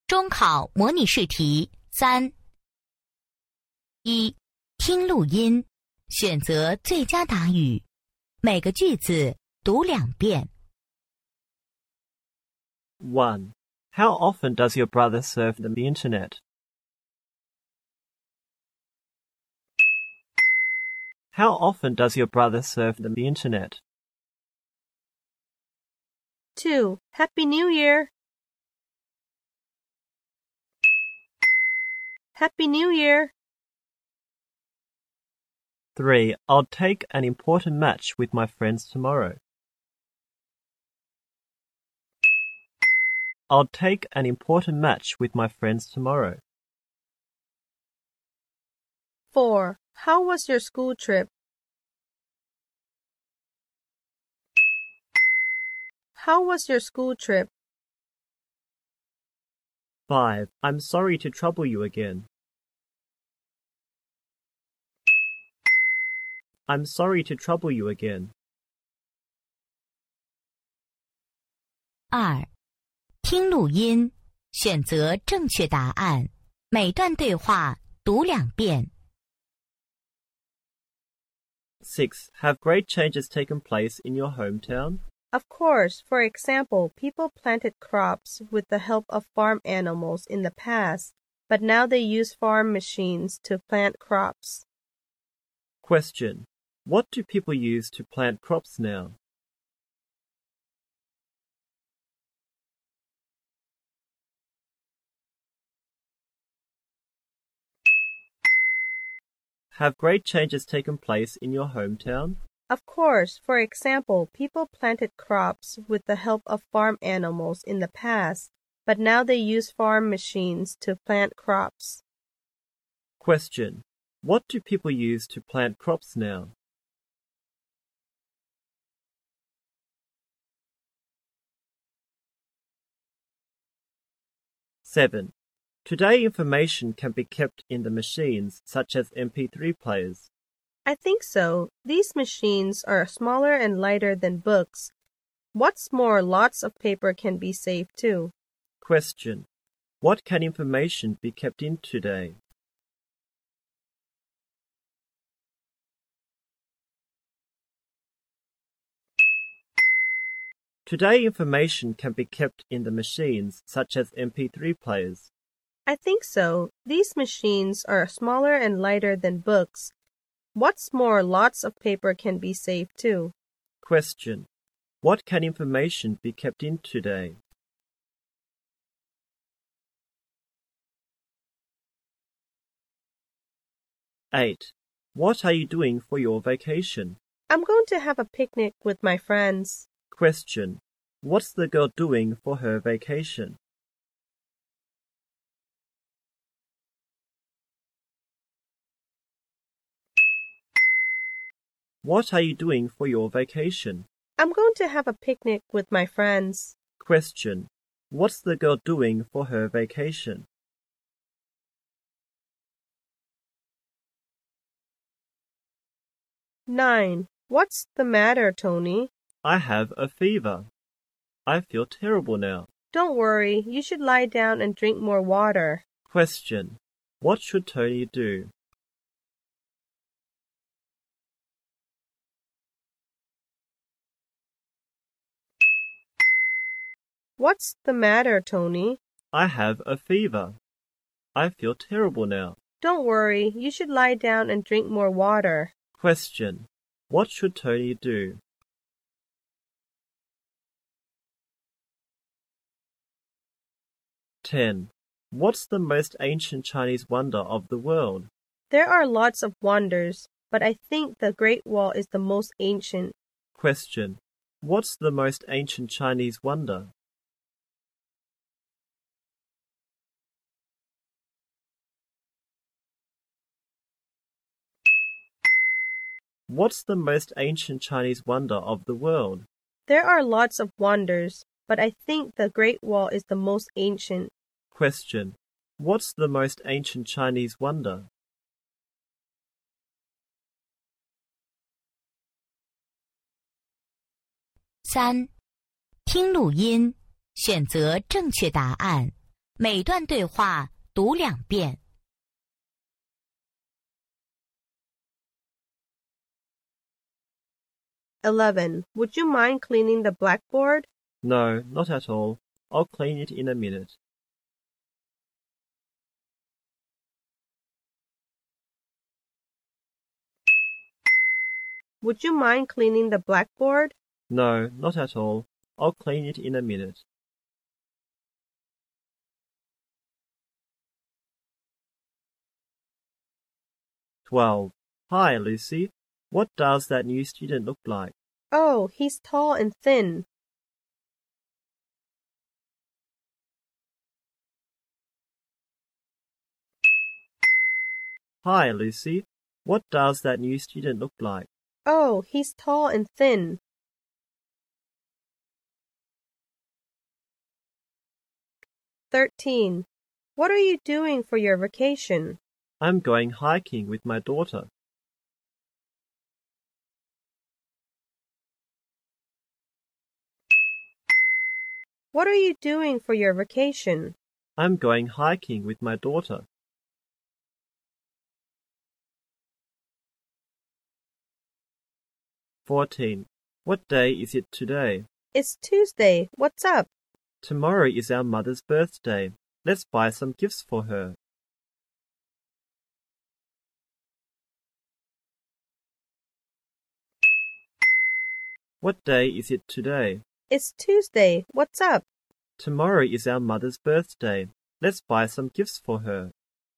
中考模拟试题3。1. 听录音，选择最佳答语，每个句子读2遍。 1. How often does your brother surf the internet? How often does your brother surf the internet? 2. Happy New Year! Happy New Year! 3. I'll take an important match with my friends tomorrow. I'll take an important match with my friends tomorrow. 4. How was your school trip? How was your school trip? 5. I'm sorry to trouble you again. I'm sorry to trouble you again. 2. 听录音，选择正确答案，每段对话读2遍。 6. Have great changes taken place in your hometown? Of course, for example, people planted crops with the help of farm animals in the past, but now they use farm machines to plant crops. Question. What do people use to plant crops now? Have great changes taken place in your hometown? Of course, for example, people planted crops with the help of farm animals in the past, but now they use farm machines to plant crops. Question. What do people use to plant crops now? Seven. Today information can be kept in the machines such as MP3 players. I think so. These machines are smaller and lighter than books. What's more, lots of paper can be saved too. Question. What can information be kept in today? Today information can be kept in the machines such as MP3 players. I think so. These machines are smaller and lighter than books. What's more, lots of paper can be saved too. Question. What can information be kept in today? Eight. What are you doing for your vacation? I'm going to have a picnic with my friends. Question. What's the girl doing for her vacation? What are you doing for your vacation? I'm going to have a picnic with my friends. Question. What's the girl doing for her vacation? 9. What's the matter, Tony? I have a fever. I feel terrible now. Don't worry, you should lie down and drink more water. Question. What should Tony do? What's the matter, Tony? I have a fever. I feel terrible now. Don't worry, you should lie down and drink more water. Question. What should Tony do? Ten. What's the most ancient Chinese wonder of the world? There are lots of wonders, but I think the Great Wall is the most ancient. Question. What's the most ancient Chinese wonder? What's the most ancient Chinese wonder of the world? There are lots of wonders, but I think the Great Wall is the most ancient. Question. What's the most ancient Chinese wonder? 3. 听录音，选择正确答案， 每段对话读2遍。 11. Would you mind cleaning the blackboard? No, not at all. I'll clean it in a minute. Would you mind cleaning the blackboard? No, not at all. I'll clean it in a minute. "12. Hi, Lucy. What does that new student look like?" Oh, he's tall and thin. "Hi, Lucy. What does that new student look like?" Oh, he's tall and thin. "13. What are you doing for your vacation?" "I'm going hiking with my daughter." What are you doing for your vacation? "I'm going hiking with my daughter." "14. What day is it today?" It's Tuesday. What's up? "Tomorrow is our mother's birthday. Let's buy some gifts for her." "What day is it today?" It's Tuesday. What's up? "Tomorrow is our mother's birthday. Let's buy some gifts for her."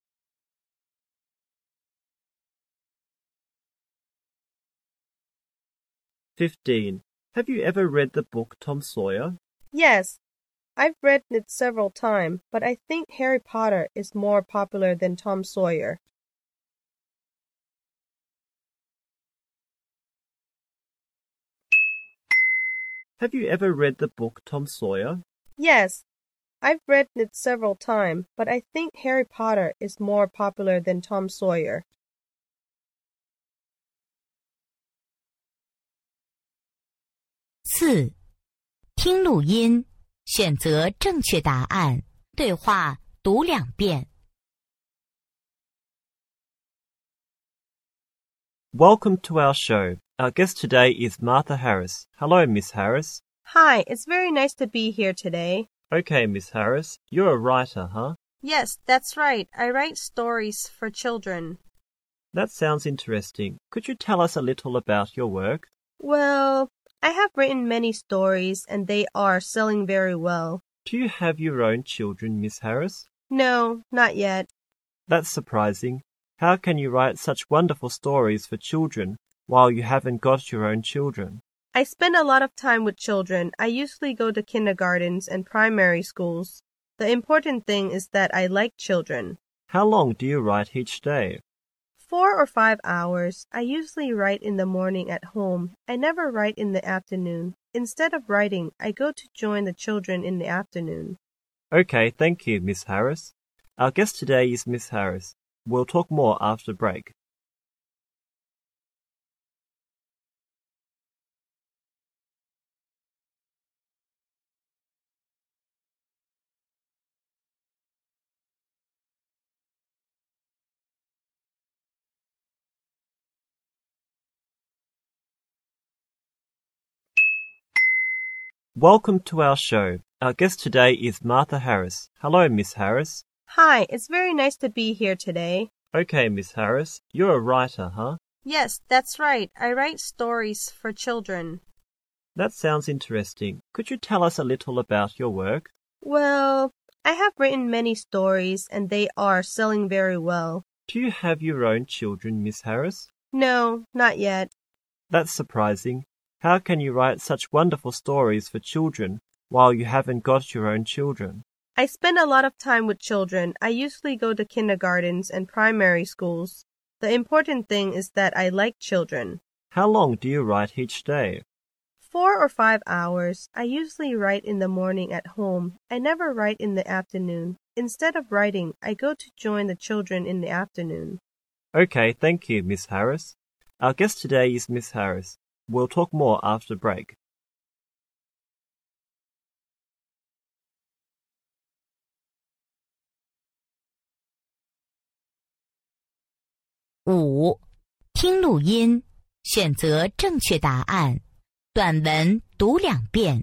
"15. Have you ever read the book Tom Sawyer?" Yes, I've read it several times, but I think Harry Potter is more popular than Tom Sawyer. Have you ever read the book Tom Sawyer? Yes, I've read it several times, but I think Harry Potter is more popular than Tom Sawyer. 4. 听录音，选择正确答案，对话读2遍。 Welcome to our show. Our guest today is Martha Harris. Hello, Miss Harris. Hi, it's very nice to be here today. Okay, Miss Harris, you're a writer, huh? Yes, that's right. I write stories for children. That sounds interesting. Could you tell us a little about your work? Well, I have written many stories and they are selling very well. Do you have your own children, Miss Harris? No, not yet. That's surprising. How can you write such wonderful stories for children while you haven't got your own children? I spend a lot of time with children. I usually go to kindergartens and primary schools. The important thing is that I like children. How long do you write each day? 4 or 5 hours. I usually write in the morning at home. I never write in the afternoon. Instead of writing, I go to join the children in the afternoon. Okay, thank you, Miss Harris. Our guest today is Miss Harris. We'll talk more after break. Welcome to our show. Our guest today is Martha Harris. Hello, Miss Harris. Hi, it's very nice to be here today. Okay, Miss Harris, you're a writer, huh? Yes, that's right. I write stories for children. That sounds interesting. Could you tell us a little about your work? Well, I have written many stories and they are selling very well. Do you have your own children, Miss Harris? No, not yet. That's surprising. How can you write such wonderful stories for children while you haven't got your own children? I spend a lot of time with children. I usually go to kindergartens and primary schools. The important thing is that I like children. How long do you write each day? 4 or 5 hours. I usually write in the morning at home. I never write in the afternoon. Instead of writing, I go to join the children in the afternoon. Okay, thank you, Miss Harris. Our guest today is Miss Harris. We'll talk more after break. 5. 听录音，选择正确答案。短文读2遍。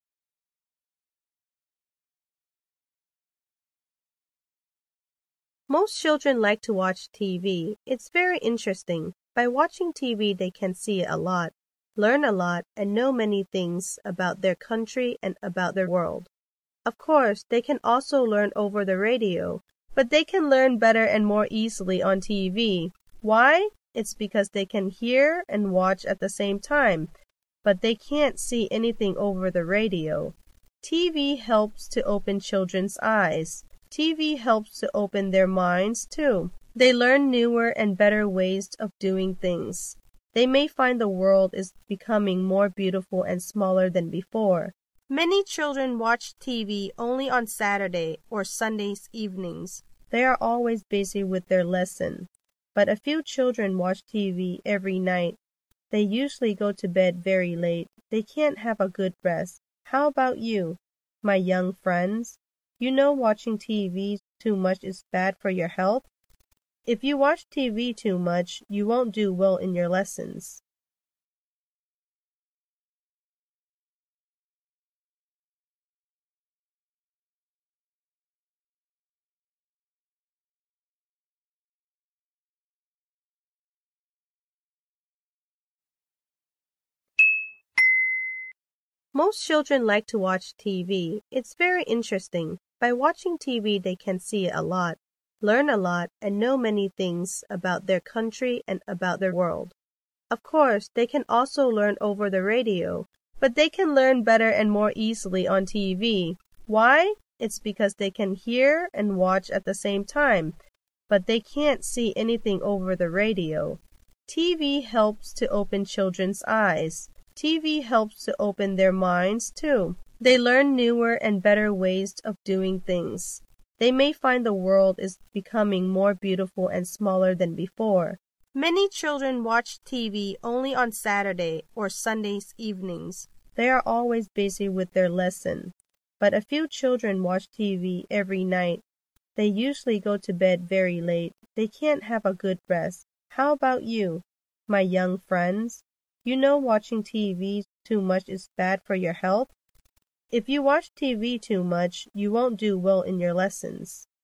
Most children like to watch TV. It's very interesting. By watching TV, they can see a lot, learn a lot, and know many things about their country and about their world. Of course, they can also learn over the radio, but they can learn better and more easily on TV. Why? It's because they can hear and watch at the same time, but they can't see anything over the radio. TV helps to open children's eyes. TV helps to open their minds too. They learn newer and better ways of doing things. They may find the world is becoming more beautiful and smaller than before. Many children watch TV only on Saturday or Sundays evenings. They are always busy with their lesson. But a few children watch TV every night. They usually go to bed very late. They can't have a good rest. How about you, my young friends? You know watching TV too much is bad for your health? If you watch TV too much, you won't do well in your lessons. Most children like to watch TV. It's very interesting. By watching TV, they can see a lot, learn a lot, and know many things about their country and about their world. Of course, they can also learn over the radio, but they can learn better and more easily on TV. Why? It's because they can hear and watch at the same time, but they can't see anything over the radio. TV helps to open children's eyes. TV helps to open their minds too. They learn newer and better ways of doing things. They may find the world is becoming more beautiful and smaller than before. Many children watch TV only on Saturday or Sundays evenings. They are always busy with their lesson. But a few children watch TV every night. They usually go to bed very late. They can't have a good rest. How about you, my young friends? You know watching TV too much is bad for your health? If you watch TV too much, you won't do well in your lessons.